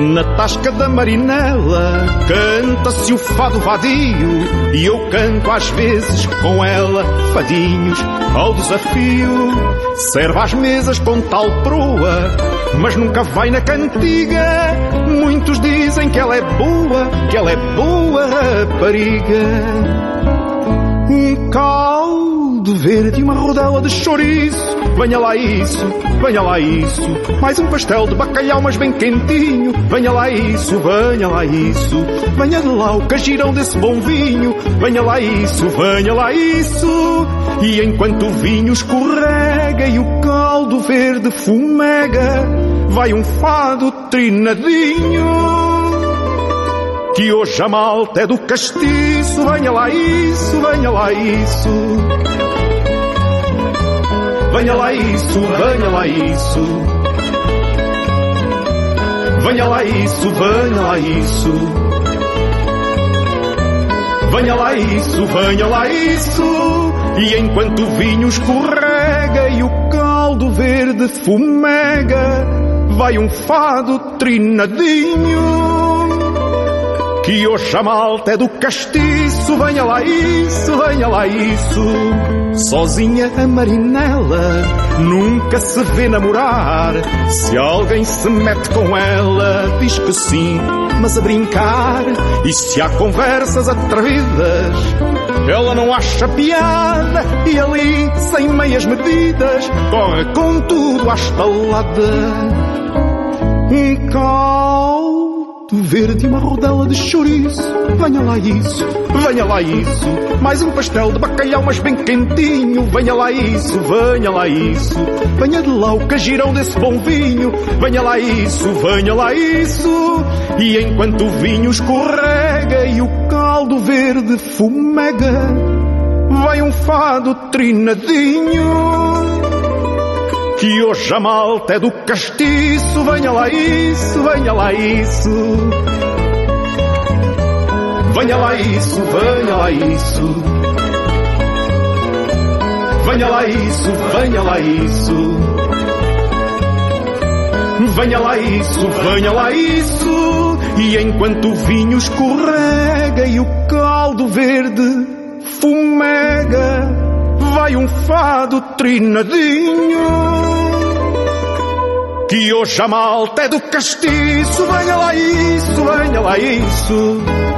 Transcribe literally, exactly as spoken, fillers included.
Na tasca da marinela canta-se o fado vadio, e eu canto às vezes com ela fadinhos ao desafio. Serve às mesas com tal proa, mas nunca vai na cantiga. Muitos dizem que ela é boa, que ela é boa rapariga. Um caldo verde e uma rodela de chouriço, venha lá isso, venha lá isso. Mais um pastel de bacalhau, mas bem quentinho, venha lá isso, venha lá isso. Venha de lá o cagirão desse bom vinho, venha lá isso, venha lá isso. E enquanto o vinho escorrega e o caldo verde fumega, vai um fado trinadinho, que hoje a malta é do castiço. Venha lá isso, venha lá isso. Venha lá isso, venha lá isso. Venha lá isso, venha lá isso. Venha lá isso, venha lá isso. E enquanto o vinho escorrega e o caldo verde fumega, vai um fado trinadinho, que hoje a malta é do castiço. Venha lá isso, venha lá isso. Sozinha a marinela nunca se vê namorar. Se alguém se mete com ela, diz que sim, mas a brincar. E se há conversas atrevidas, ela não acha piada, e ali, sem meias medidas, corre com tudo à estalada. Um caldo verde e uma rodela de chouriço, venha lá isso, venha lá isso. Mais um pastel de bacalhau, mas bem quentinho, venha lá isso, venha lá isso. Venha de lá o cagirão desse bom vinho, venha lá isso, venha lá isso. E enquanto o vinho escorrega e o caldo verde fumega, vai um fado trinadinho, que hoje a malta é do castiço. Venha lá isso, venha lá isso. Venha lá isso, venha lá isso. Venha lá isso, venha lá isso. Venha lá isso, venha lá isso. E enquanto o vinho escorrega e o caldo verde fumega, vai um fado trinadinho, que hoje a malta é do castiço. Venha lá isso, venha lá isso.